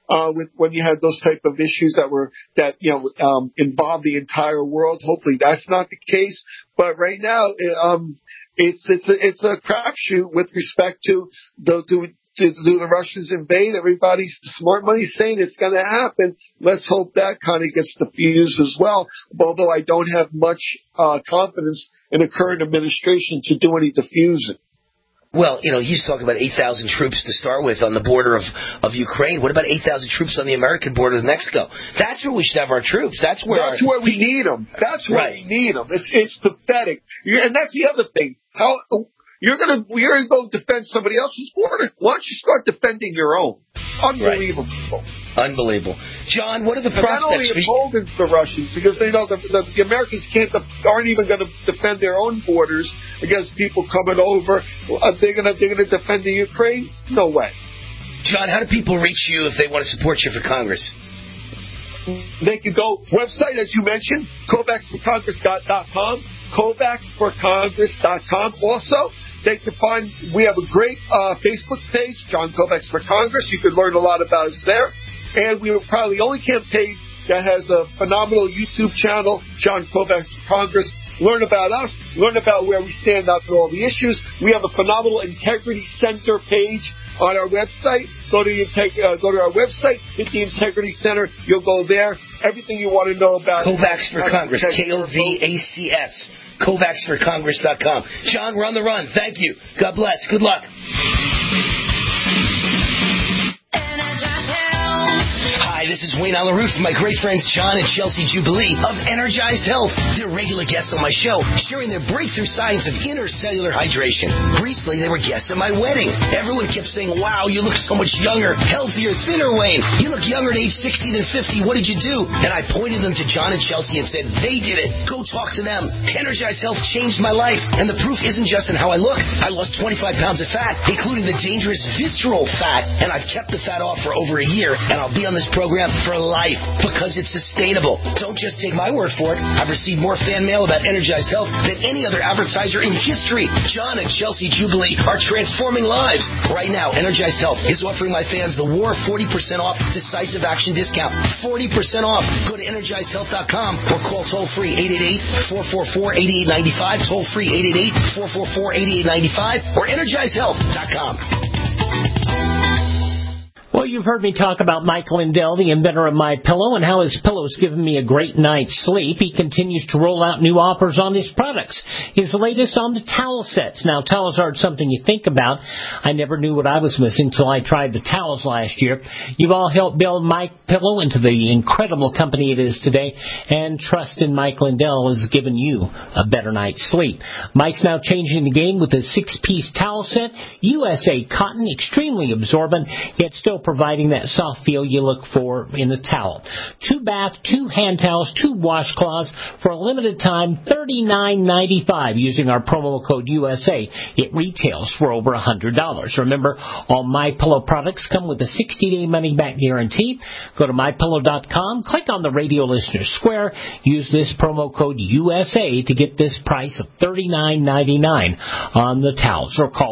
when you had those type of issues that involved the entire world. Hopefully that's not the case. But right now, it's a crapshoot with respect to do the Russians invade? Everybody's smart money saying it's going to happen. Let's hope that kind of gets diffused as well. Although I don't have much confidence in the current administration to do any diffusing. Well, he's talking about 8,000 troops to start with on the border of Ukraine. What about 8,000 troops on the American border with Mexico? That's where we should have our troops. That's where we need them. That's where we need them. It's pathetic. And that's the other thing. You're gonna go defend somebody else's border? Why don't you start defending your own? Unbelievable. Right. Unbelievable. John, what are the prospects? Not only emboldened the Russians, because they know the Americans aren't even going to defend their own borders against people coming over. They're going to defend the Ukraine? No way. John, how do people reach you if they want to support you for Congress? They can go website, as you mentioned, kovacsforcongress.com, kovacsforcongress.com. Also, they can find, we have a great Facebook page, John Kovacs for Congress. You can learn a lot about us there. And we are probably the only campaign that has a phenomenal YouTube channel, John Kovacs for Congress. Learn about us. Learn about where we stand out for all the issues. We have a phenomenal Integrity Center page on our website. Go to our website, hit the Integrity Center. You'll go there. Everything you want to know about Kovacs for Congress, KOVACS. KovacsForCongress.com. John, we're on the run. Thank you. God bless. Good luck. Hi, this is Wayne on the Roof with my great friends John and Chelsea Jubilee of Energized Health. They're regular guests on my show, sharing their breakthrough science of intercellular hydration. Recently, they were guests at my wedding. Everyone kept saying, wow, you look so much younger, healthier, thinner, Wayne. You look younger at age 60 than 50. What did you do? And I pointed them to John and Chelsea and said, they did it. Go talk to them. Energized Health changed my life. And the proof isn't just in how I look. I lost 25 pounds of fat, including the dangerous visceral fat. And I've kept the fat off for over a year. And I'll be on this program for life because it's sustainable. Don't just take my word for it. I've received more fan mail about Energized Health than any other advertiser in history. John and Chelsea Jubilee are transforming lives. Right now, Energized Health is offering my fans the War 40% off decisive action discount. 40% off. Go to EnergizedHealth.com or call toll-free 888-444-8895, toll-free 888-444-8895, or EnergizedHealth.com. Well, you've heard me talk about Mike Lindell, the inventor of MyPillow, and how his pillow's given me a great night's sleep. He continues to roll out new offers on his products. His latest on the towel sets. Now, towels aren't something you think about. I never knew what I was missing until I tried the towels last year. You've all helped build MyPillow into the incredible company it is today, and trust in Mike Lindell has given you a better night's sleep. Mike's now changing the game with a 6-piece towel set, USA cotton, extremely absorbent, yet still providing that soft feel you look for in a towel. 2 bath, 2 hand towels, 2 washcloths for a limited time, $39.95 using our promo code USA. It retails for over $100. Remember, all MyPillow products come with a 60-day money-back guarantee. Go to MyPillow.com, click on the radio listener square, use this promo code USA to get this price of $39.99 on the towels, or call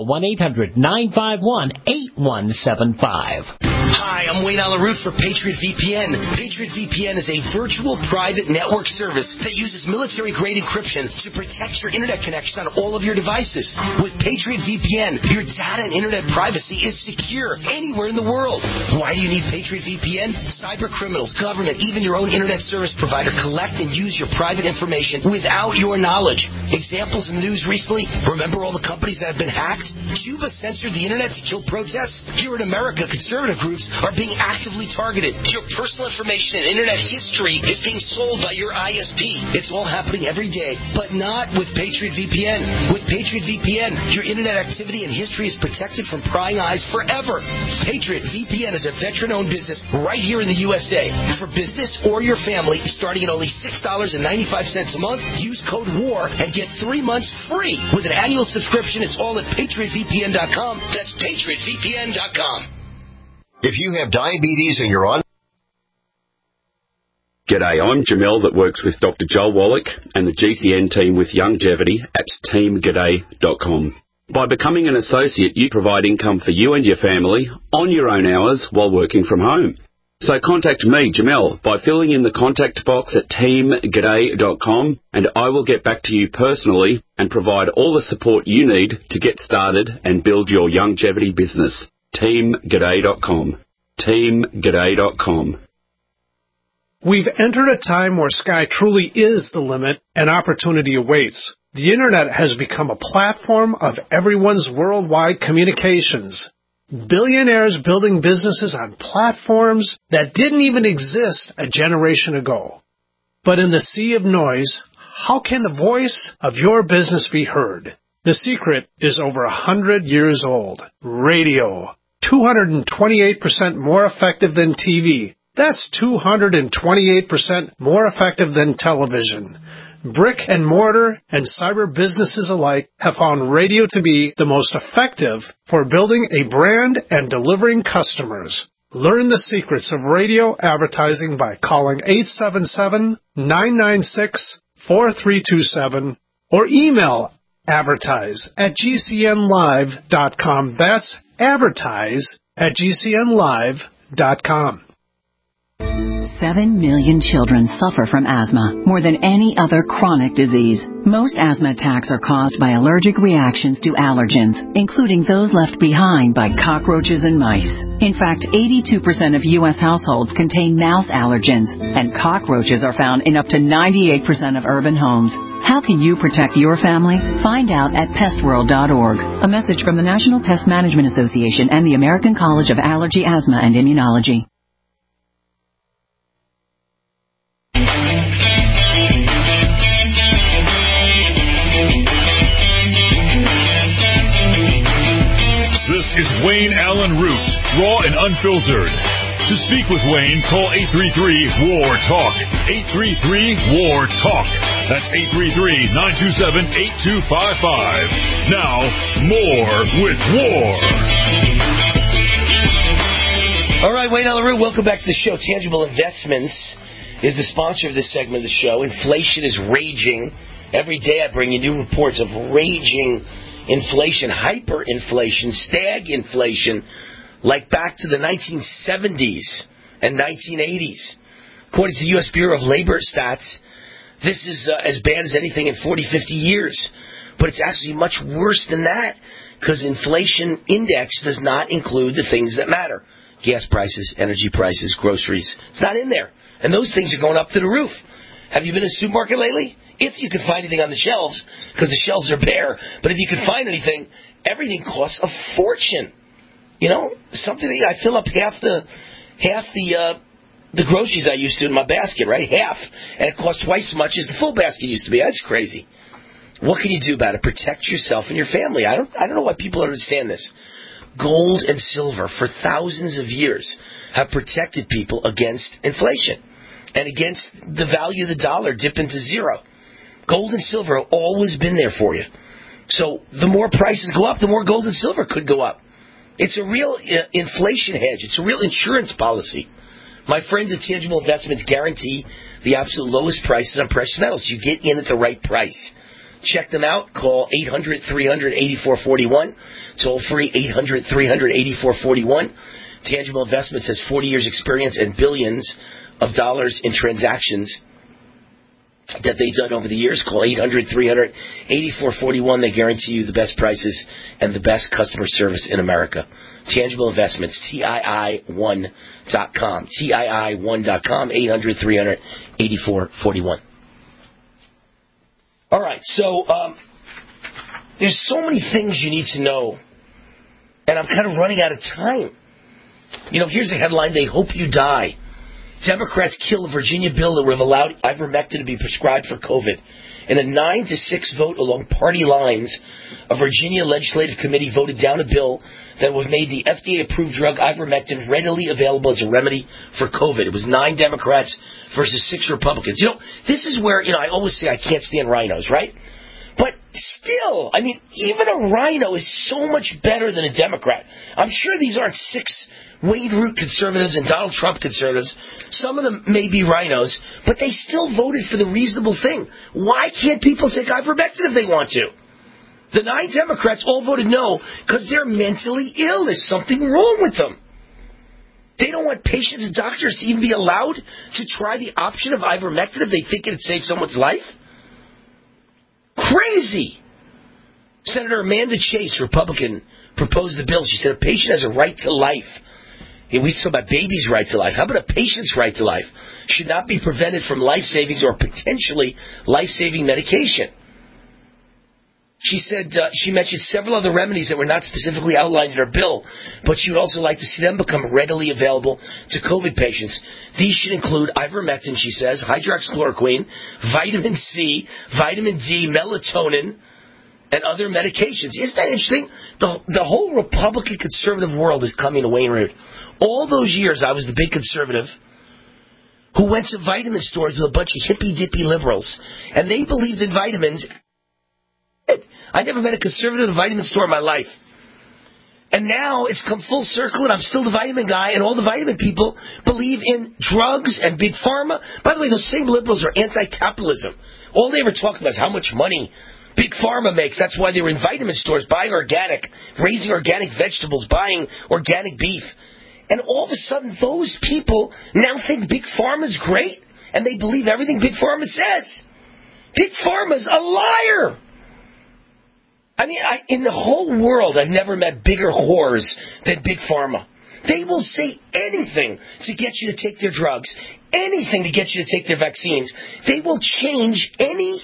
1-800-951-8175. Hi, I'm Wayne on the Roof for Patriot VPN. Patriot VPN is a virtual private network service that uses military-grade encryption to protect your internet connection on all of your devices. With Patriot VPN, your data and internet privacy is secure anywhere in the world. Why do you need Patriot VPN? Cyber criminals, government, even your own internet service provider collect and use your private information without your knowledge. Examples in the news recently, remember all the companies that have been hacked? Cuba censored the internet to kill protests? Here in America, conservative groups are being actively targeted. Your personal information and internet history is being sold by your ISP. It's all happening every day, but not with Patriot VPN. With Patriot VPN, your internet activity and history is protected from prying eyes forever. Patriot VPN is a veteran-owned business right here in the USA. For business or your family, starting at only $6.95 a month, use code WAR and get 3 months free. With an annual subscription, it's all at PatriotVPN.com. That's PatriotVPN.com. If you have diabetes and you're on... G'day, I'm Jamel that works with Dr. Joel Wallach and the GCN team with Longevity at teamg'day.com. By becoming an associate, you provide income for you and your family on your own hours while working from home. So contact me, Jamel, by filling in the contact box at teamg'day.com, and I will get back to you personally and provide all the support you need to get started and build your longevity business. teamg'day.com. teamg'day.com. We've entered a time where sky truly is the limit and opportunity awaits. The Internet has become a platform of everyone's worldwide communications. Billionaires building businesses on platforms that didn't even exist a generation ago. But in the sea of noise, how can the voice of your business be heard? The secret is over 100 years old. Radio. 228% more effective than TV. That's 228% more effective than television. Brick and mortar and cyber businesses alike have found radio to be the most effective for building a brand and delivering customers. Learn the secrets of radio advertising by calling 877-996-4327 or email advertise@gcnlive.com. That's advertise@gcnlive.com. 7 million children suffer from asthma, more than any other chronic disease. Most asthma attacks are caused by allergic reactions to allergens, including those left behind by cockroaches and mice. In fact, 82% of U.S. households contain mouse allergens, and cockroaches are found in up to 98% of urban homes. How can you protect your family? Find out at pestworld.org. A message from the National Pest Management Association and the American College of Allergy, Asthma, and Immunology. This is Wayne Allen Root, raw and unfiltered. To speak with Wayne, call 833-WAR-TALK. 833-WAR-TALK. That's 833-927-8255. Now, more with War. All right, Wayne Allen Root, welcome back to the show. Tangible Investments is the sponsor of this segment of the show. Inflation is raging. Every day I bring you new reports of raging inflation, hyperinflation, stagflation, like back to the 1970s and 1980s. According to the U.S. Bureau of Labor Stats, this is as bad as anything in 40, 50 years. But it's actually much worse than that, because inflation index does not include the things that matter. Gas prices, energy prices, groceries. It's not in there. And those things are going up to the roof. Have you been in a supermarket lately? If you can find anything on the shelves, because the shelves are bare. But if you can find anything, everything costs a fortune. You know, something I fill up half the groceries I used to in my basket, right? Half, and it costs twice as much as the full basket used to be. That's crazy. What can you do about it? Protect yourself and your family. I don't know why people don't understand this. Gold and silver for thousands of years have protected people against inflation and against the value of the dollar dipping to zero. Gold and silver have always been there for you. So the more prices go up, the more gold and silver could go up. It's a real inflation hedge. It's a real insurance policy. My friends at Tangible Investments guarantee the absolute lowest prices on precious metals. You get in at the right price. Check them out. Call 800-300-8441. Toll free 800-300-8441. Tangible Investments has 40 years experience and billions of dollars in transactions that they've done over the years. Call 800-300-8441. They guarantee you the best prices and the best customer service in America. Tangible Investments, TII1.com. TII1.com, 800-300-8441. All right, so there's so many things you need to know, and I'm kind of running out of time. You know, here's the headline: they hope you die. Democrats kill a Virginia bill that would have allowed ivermectin to be prescribed for COVID. In a 9-6 vote along party lines, a Virginia legislative committee voted down a bill that would have made the FDA-approved drug ivermectin readily available as a remedy for COVID. It was 9 Democrats versus 6 Republicans. You know, this is where, I always say I can't stand rhinos, right? But still, I mean, even a rhino is so much better than a Democrat. I'm sure these aren't 6 Wayne Root conservatives and Donald Trump conservatives. Some of them may be rhinos, but they still voted for the reasonable thing. Why can't people take ivermectin if they want to? The 9 Democrats all voted no because they're mentally ill. There's something wrong with them. They don't want patients and doctors to even be allowed to try the option of ivermectin if they think it'd save someone's life. Crazy. Senator Amanda Chase, Republican, proposed the bill. She said a patient has a right to life. And we talk about babies' right to life. How about a patient's right to life? Should not be prevented from life-saving or potentially life-saving medication. She said she mentioned several other remedies that were not specifically outlined in her bill, but she would also like to see them become readily available to COVID patients. These should include ivermectin, she says, hydroxychloroquine, vitamin C, vitamin D, melatonin, and other medications. Isn't that interesting? The whole Republican conservative world is coming to Wayne Root. All those years I was the big conservative who went to vitamin stores with a bunch of hippy-dippy liberals, and they believed in vitamins. I never met a conservative in a vitamin store in my life. And now it's come full circle, and I'm still the vitamin guy, and all the vitamin people believe in drugs and big pharma. By the way, those same liberals are anti-capitalism. All they ever talk about is how much money big pharma makes. That's why they were in vitamin stores buying organic, raising organic vegetables, buying organic beef. And all of a sudden, those people now think big pharma's great, and they believe everything big pharma says. Big pharma's a liar. I mean, in the whole world, I've never met bigger whores than Big Pharma. They will say anything to get you to take their drugs, anything to get you to take their vaccines. They will change any.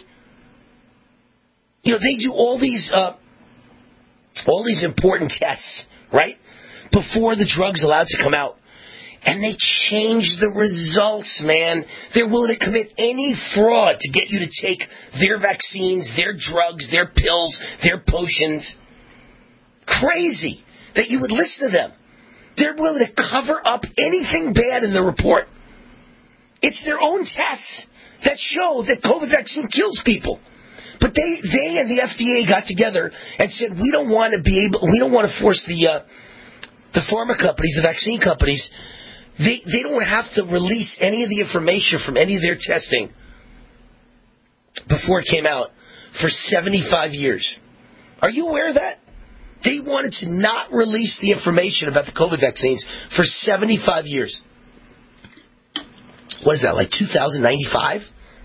They do all these important tests, right, before the drug's allowed to come out. And they change the results, man. They're willing to commit any fraud to get you to take their vaccines, their drugs, their pills, their potions. Crazy that you would listen to them. They're willing to cover up anything bad in the report. It's their own tests that show that COVID vaccine kills people. But they and the FDA got together and said, we don't want to force the pharma companies, the vaccine companies. They don't have to release any of the information from any of their testing before it came out for 75 years. Are you aware of that? They wanted to not release the information about the COVID vaccines for 75 years. What is that, like 2095?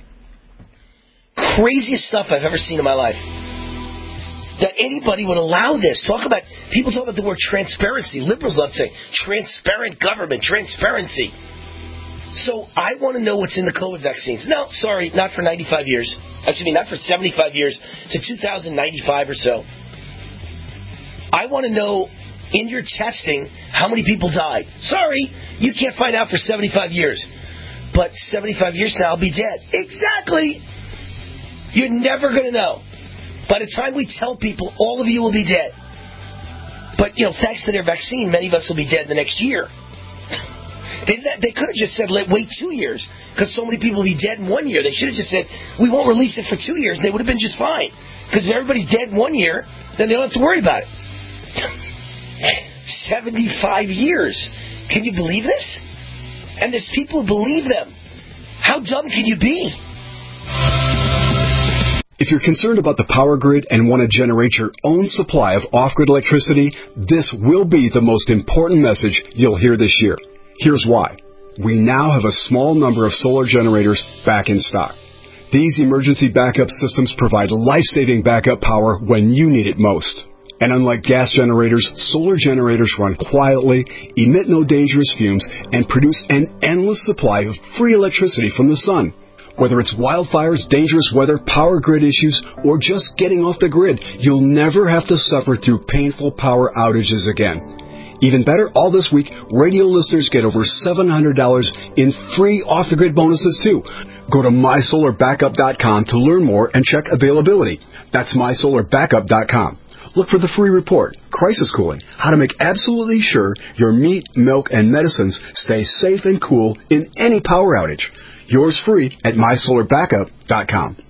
Craziest stuff I've ever seen in my life. That anybody would allow this. People talk about the word transparency. Liberals love to say transparent government, transparency. So I want to know what's in the COVID vaccines. No, sorry, not for 95 years. Actually, not for 75 years to 2095 or so. I want to know in your testing how many people died. Sorry, you can't find out for 75 years. But 75 years now, I'll be dead. Exactly. You're never going to know. By the time we tell people, all of you will be dead. But, thanks to their vaccine, many of us will be dead the next year. They could have just said, wait 2 years, because so many people will be dead in 1 year. They should have just said, we won't release it for 2 years. They would have been just fine. Because if everybody's dead in 1 year, then they don't have to worry about it. 75 years. Can you believe this? And there's people who believe them. How dumb can you be? If you're concerned about the power grid and want to generate your own supply of off-grid electricity, this will be the most important message you'll hear this year. Here's why. We now have a small number of solar generators back in stock. These emergency backup systems provide life-saving backup power when you need it most. And unlike gas generators, solar generators run quietly, emit no dangerous fumes, and produce an endless supply of free electricity from the sun. Whether it's wildfires, dangerous weather, power grid issues, or just getting off the grid, you'll never have to suffer through painful power outages again. Even better, all this week, radio listeners get over $700 in free off-the-grid bonuses, too. Go to mysolarbackup.com to learn more and check availability. That's mysolarbackup.com. Look for the free report, Crisis Cooling, how to make absolutely sure your meat, milk, and medicines stay safe and cool in any power outage. Yours free at mysolarbackup.com.